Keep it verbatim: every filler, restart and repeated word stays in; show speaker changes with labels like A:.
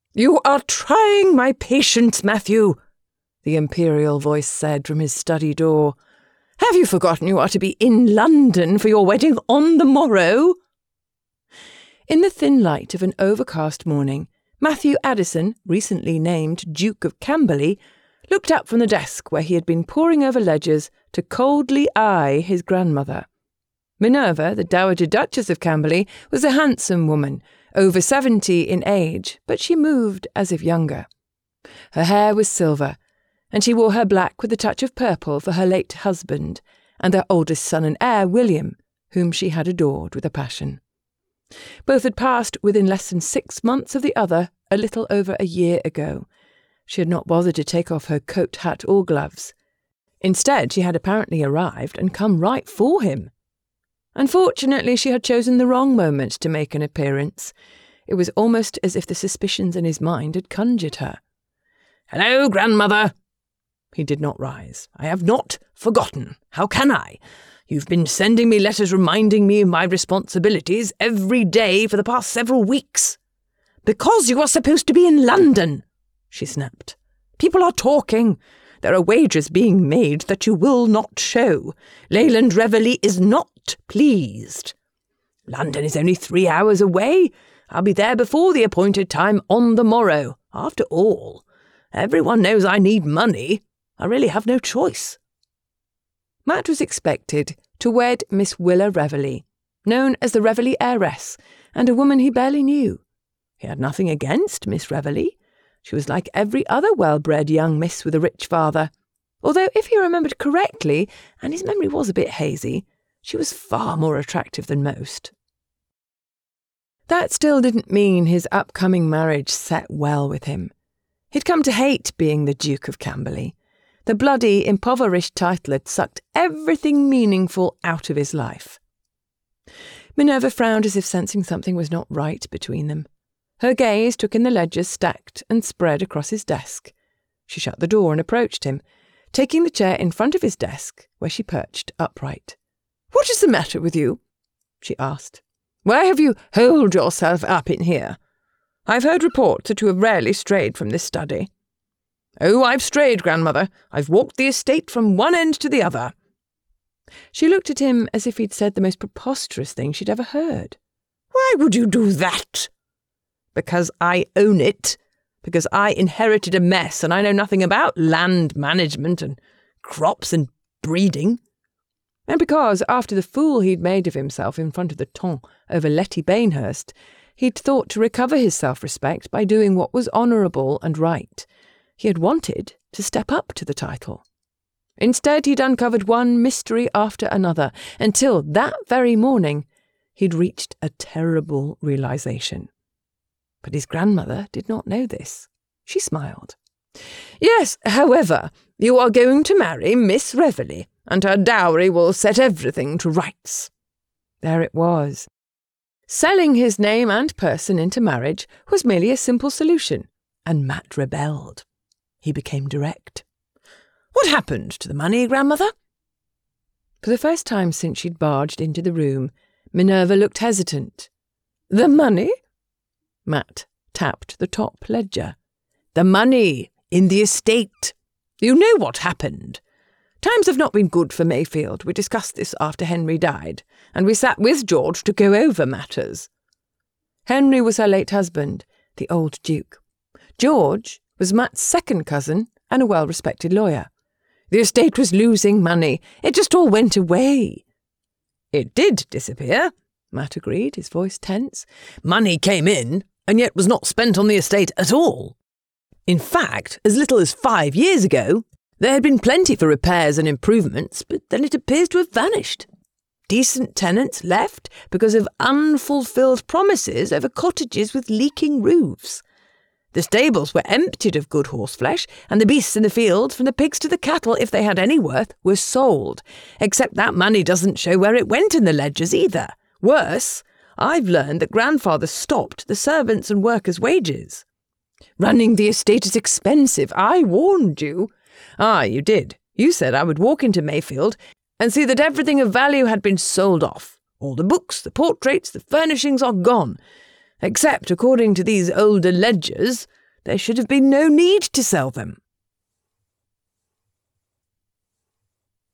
A: "You are trying my patience, Matthew," the imperial voice said from his study door. "Have you forgotten you are to be in London for your wedding on the morrow?" In the thin light of an overcast morning, Matthew Addison, recently named Duke of Camberley, looked up from the desk where he had been poring over ledgers to coldly eye his grandmother. Minerva, the Dowager Duchess of Camberley, was a handsome woman, over seventy in age, but she moved as if younger. Her hair was silver, and she wore her black with a touch of purple for her late husband, and their oldest son and heir, William, whom she had adored with a passion. Both had passed within less than six months of the other a little over a year ago. She had not bothered to take off her coat, hat, or gloves. Instead, she had apparently arrived and come right for him. Unfortunately, she had chosen the wrong moment to make an appearance. It was almost as if the suspicions in his mind had conjured her. "Hello, grandmother!" He did not rise. "I have not forgotten. How can I? You've been sending me letters reminding me of my responsibilities every day for the past several weeks." "Because you are supposed to be in London," she snapped. "People are talking. There are wagers being made that you will not show. Leyland Reveley is not pleased." "London is only three hours away. I'll be there before the appointed time on the morrow. After all, everyone knows I need money. I really have no choice." Matt was expected to wed Miss Willa Reveley, known as the Reveley heiress, and a woman he barely knew. He had nothing against Miss Reveley. She was like every other well-bred young miss with a rich father, although if he remembered correctly, and his memory was a bit hazy, she was far more attractive than most. That still didn't mean his upcoming marriage set well with him. He'd come to hate being the Duke of Camberley. The bloody, impoverished title had sucked everything meaningful out of his life. Minerva frowned as if sensing something was not right between them. Her gaze took in the ledgers stacked and spread across his desk. She shut the door and approached him, taking the chair in front of his desk, where she perched upright. "What is the matter with you?" she asked. "Why have you holed yourself up in here? I've heard reports that you have rarely strayed from this study." "Oh, I've strayed, grandmother. I've walked the estate from one end to the other." She looked at him as if he'd said the most preposterous thing she'd ever heard. "Why would you do that?" "Because I own it. Because I inherited a mess and I know nothing about land management and crops and breeding. And because, after the fool he'd made of himself in front of the Ton over Letty Bainhurst, he'd thought to recover his self-respect by doing what was honourable and right. He had wanted to step up to the title. Instead, he'd uncovered one mystery after another, until that very morning he'd reached a terrible realisation. But his grandmother did not know this. She smiled. "Yes, however, you are going to marry Miss Reveley, and her dowry will set everything to rights." There it was. Selling his name and person into marriage was merely a simple solution, and Matt rebelled. He became direct. "What happened to the money, grandmother?" For the first time since she'd barged into the room, Minerva looked hesitant. "The money?" Matt tapped the top ledger. "The money in the estate. You know what happened. Times have not been good for Mayfield. We discussed this after Henry died, and we sat with George to go over matters." Henry was her late husband, the old Duke. George was Matt's second cousin and a well-respected lawyer. "The estate was losing money. It just all went away." "It did disappear," Matt agreed, his voice tense. "Money came in, and yet was not spent on the estate at all. In fact, as little as five years ago, there had been plenty for repairs and improvements, but then it appears to have vanished. Decent tenants left because of unfulfilled promises over cottages with leaking roofs. The stables were emptied of good horseflesh, and the beasts in the fields, from the pigs to the cattle, if they had any worth, were sold. Except that money doesn't show where it went in the ledgers either. Worse, I've learned that grandfather stopped the servants' and workers' wages. Running the estate is expensive. I warned you." "Ah, you did. You said I would walk into Mayfield and see that everything of value had been sold off. All the books, the portraits, the furnishings are gone. Except, according to these older ledgers, There should have been no need to sell them.